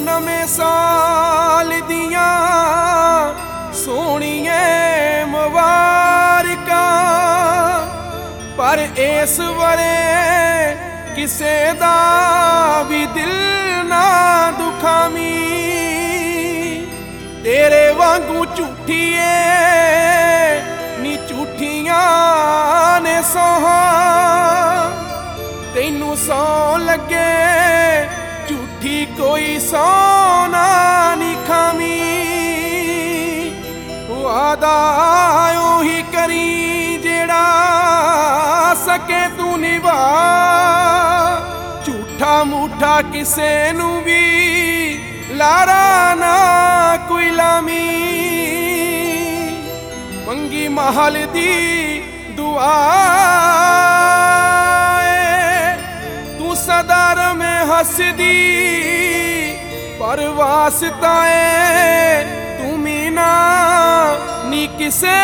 नवें साल दियां सोहणिए मुबारकां, पर इस वरे किसे दा भी दिल ना दुखावी। तेरे वांगू झूठीए नी झूठियां ने सोहा, तैनू सौ लगे झूठी कोई सोना नी खावी। वादा उही करी जेड़ा सके तू निभा, झूठा मूठा किसे नू भी लारा ना कोई लामी। मंगी महल दी दुआ तू सदार में हसदी, पर वास्ता तू मीना नी किसे